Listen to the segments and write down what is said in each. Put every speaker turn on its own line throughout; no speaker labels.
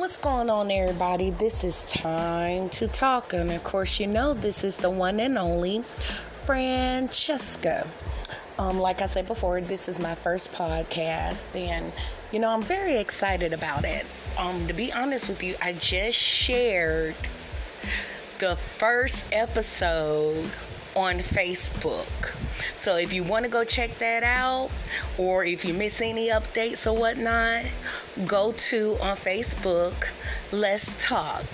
What's going on, everybody? This is Time to Talk, and of course, you know this is the one and only Francesca. Like I said before, this is my first podcast, and I'm very excited about it. To be honest with you, I just shared the first episode on Facebook. So if you want to go check that out, or if you miss any updates or whatnot, go to on Facebook, Let's Talk,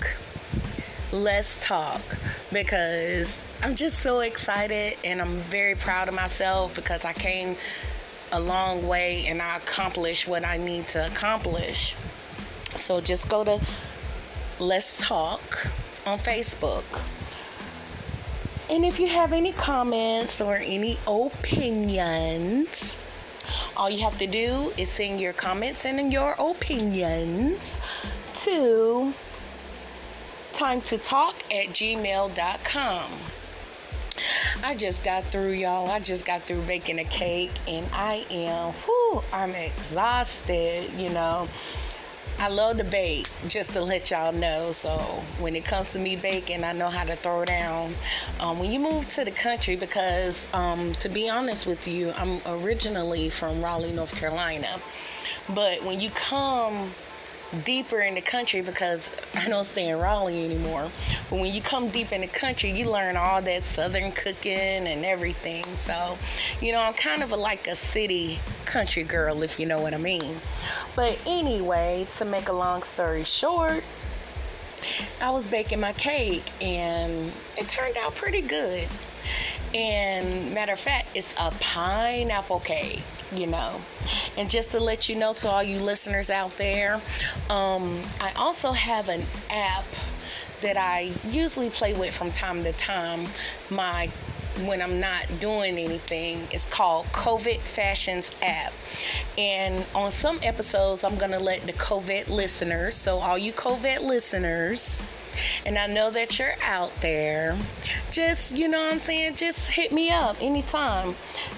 because I'm just so excited and I'm very proud of myself because I came a long way and I accomplished what I need to accomplish. So just go to Let's Talk on Facebook. And if you have any comments or any opinions, all you have to do is send your comments and your opinions to timetotalk@gmail.com. I just got through, y'all. I just got through baking a cake, and I'm exhausted, I love to bake, just to let y'all know. So when it comes to me baking, I know how to throw down. When you move to the country, because to be honest with you, I'm originally from Raleigh, North Carolina. But when you come deeper in the country, because I don't stay in Raleigh anymore, but when you come deep in the country, you learn all that southern cooking and everything. So, I'm kind of like a city country girl, if you know what I mean. But anyway, to make a long story short, I was baking my cake and it turned out pretty good. And matter of fact, it's a pineapple cake, And just to let you know, to all you listeners out there, I also have an app that I usually play with from time to time. When I'm not doing anything, it's called COVID Fashions app. And on some episodes, I'm going to let the COVID listeners, so all you COVID listeners, and I know that you're out there, just, just hit me up anytime,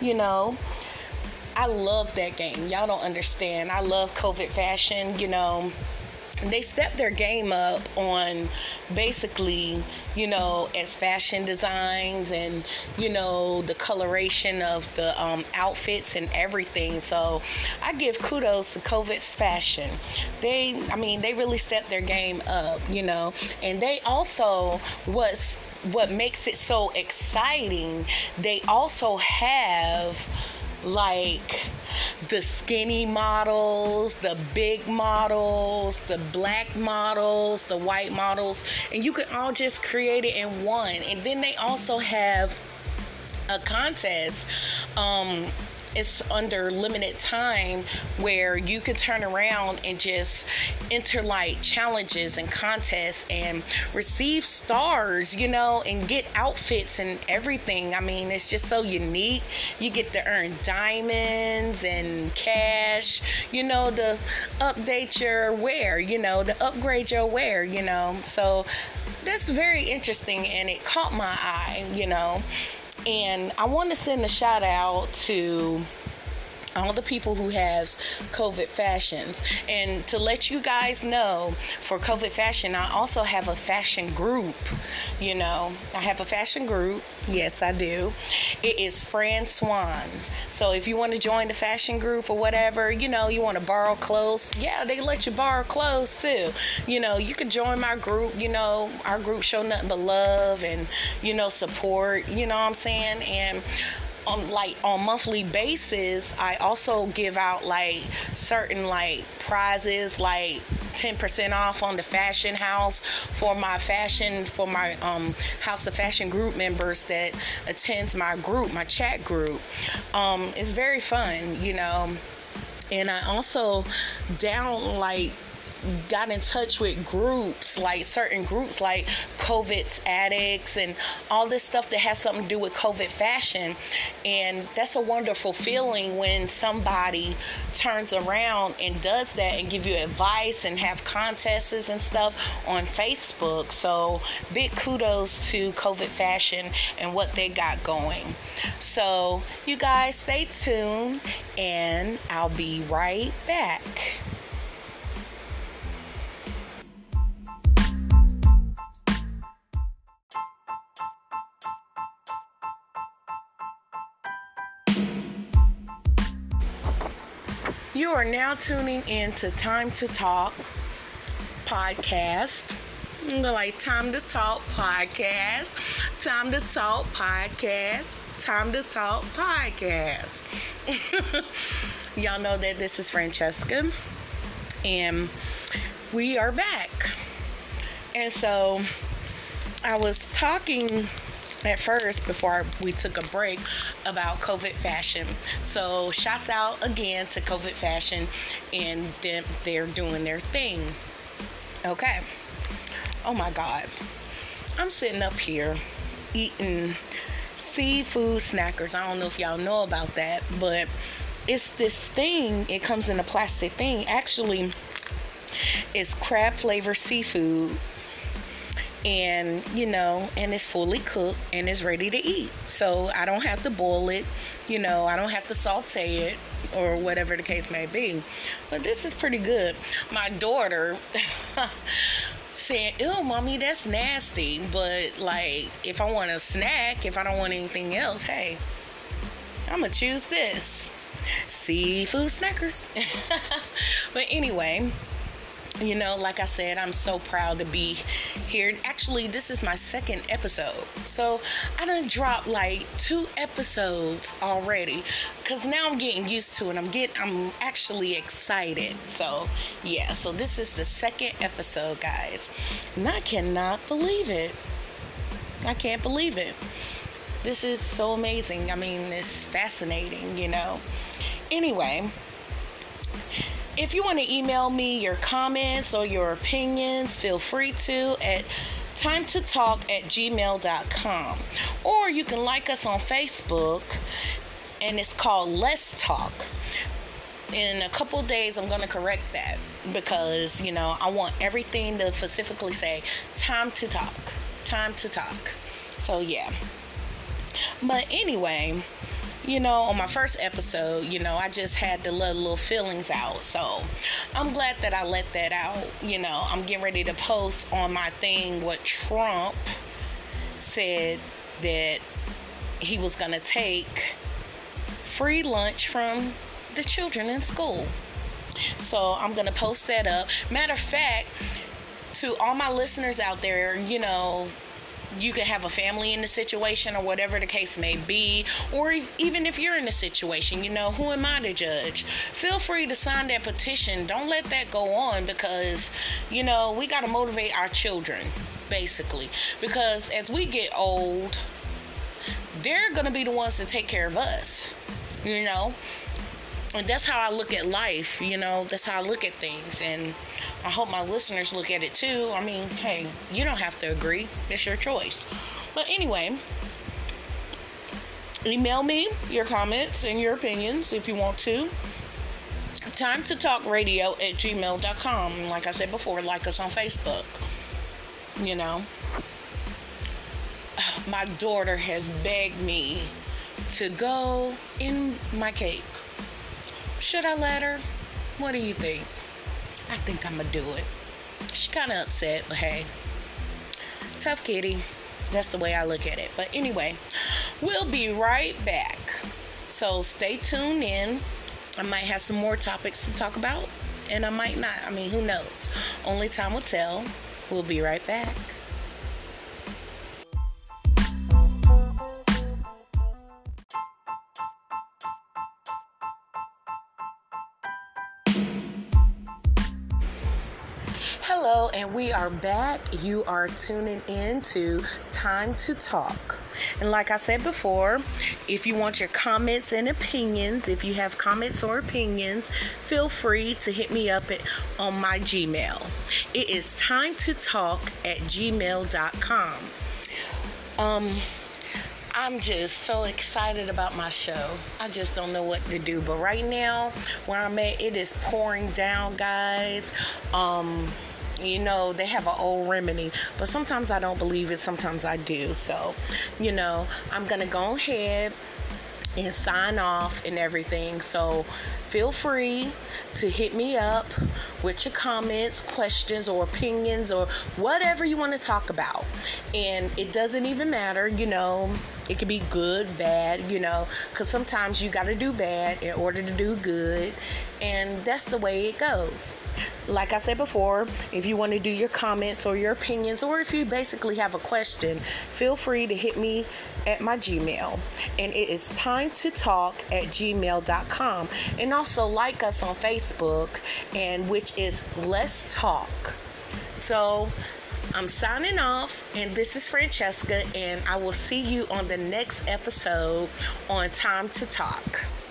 I love that game. Y'all don't understand. I love COVID Fashion, They stepped their game up on basically, as fashion designs and, the coloration of the outfits and everything. So I give kudos to COVID's Fashion. They really stepped their game up, and they also, what makes it so exciting, they also have like the skinny models, the big models, the black models, the white models, and you can all just create it in one. And then they also have a contest. It's under limited time where you could turn around and just enter like challenges and contests and receive stars, and get outfits and everything. It's just so unique. You get to earn diamonds and cash, to update your wear, to upgrade your wear, So that's very interesting and it caught my eye, And I want to send a shout out to all the people who have COVID Fashions. And to let you guys know, for COVID Fashion, I also have a fashion group. I have a fashion group. Yes, I do. It is Fran Swan. So if you want to join the fashion group or whatever, you want to borrow clothes. Yeah, they let you borrow clothes too. You can join my group. Our group show nothing but love and, support. You know what I'm saying? And on monthly basis, I also give out like certain like prizes, like 10% off on the fashion house for my House of Fashion group members that attends my group, my chat group. It's very fun, and I also got in touch with groups, like certain groups like COVID's Addicts and all this stuff that has something to do with COVID Fashion. And that's a wonderful feeling when somebody turns around and does that and give you advice and have contests and stuff on Facebook. So big kudos to COVID Fashion and what they got going. So you guys stay tuned and I'll be right back. You are now tuning in to Time to Talk podcast. Like Time to Talk podcast. Time to Talk podcast. Time to Talk podcast. Y'all know that this is Francesca. And we are back. And so I was talking at first before we took a break about COVID fashion. So shouts out again to COVID fashion and they're doing their thing. Okay. Oh my God. I'm sitting up here eating seafood snackers. I don't know if y'all know about that, but it's this thing. It comes in a plastic thing. Actually, it's crab flavored seafood. And, and it's fully cooked and it's ready to eat. So I don't have to boil it. I don't have to saute it or whatever the case may be. But this is pretty good. My daughter saying, ew, mommy, that's nasty. But, like, if I want a snack, if I don't want anything else, hey, I'm going to choose this. Seafood snackers. But anyway, like I said, I'm so proud to be here. Actually, this is my second episode. So I done dropped like 2 episodes already because now I'm getting used to it. I'm actually excited. So yeah, so this is the second episode, guys. And I cannot believe it. I can't believe it. This is so amazing. I mean, it's fascinating, Anyway, if you want to email me your comments or your opinions, feel free to at timetotalk@gmail.com. Or you can like us on Facebook, and it's called Let's Talk. In a couple days, I'm going to correct that because, I want everything to specifically say time to talk. Time to talk. So, yeah. But anyway, on my first episode, I just had to let little feelings out. So I'm glad that I let that out. I'm getting ready to post on my thing what Trump said that he was going to take free lunch from the children in school. So I'm going to post that up. Matter of fact, to all my listeners out there, you could have a family in the situation or whatever the case may be, or even if you're in the situation, who am I to judge? Feel free to sign that petition. Don't let that go on because, we got to motivate our children, basically. Because as we get old, they're going to be the ones to take care of us, And that's how I look at life, That's how I look at things. And I hope my listeners look at it too. I mean, hey, you don't have to agree. It's your choice. But anyway, email me your comments and your opinions if you want to. timetotalkradio@gmail.com. Like I said before, like us on Facebook. My daughter has begged me to go in my cake. Should I let her? What do you think? I think I'm going to do it. She's kind of upset, but hey, tough kitty. That's the way I look at it. But anyway, we'll be right back. So stay tuned in. I might have some more topics to talk about, and I might not. I mean, who knows? Only time will tell. We'll be right back. Hello, and we are back. You are tuning in to Time to Talk. And like I said before, if you want your comments and opinions, if you have comments or opinions, feel free to hit me up on my Gmail. It is timetotalk@gmail.com. I'm just so excited about my show. I just don't know what to do. But right now, where I'm at, it is pouring down, guys. They have an old remedy, but sometimes I don't believe it, sometimes I do. So, I'm going to go ahead and sign off and everything. So feel free to hit me up with your comments, questions, or opinions, or whatever you want to talk about. And it doesn't even matter, It could be good, bad, because sometimes you got to do bad in order to do good, and that's the way it goes. Like I said before, if you want to do your comments or your opinions, or if you basically have a question, feel free to hit me at my Gmail, and it is timetotalk@gmail.com. And also like us on Facebook, and which is Let's Talk. So I'm signing off, and this is Francesca, and I will see you on the next episode on Time to Talk.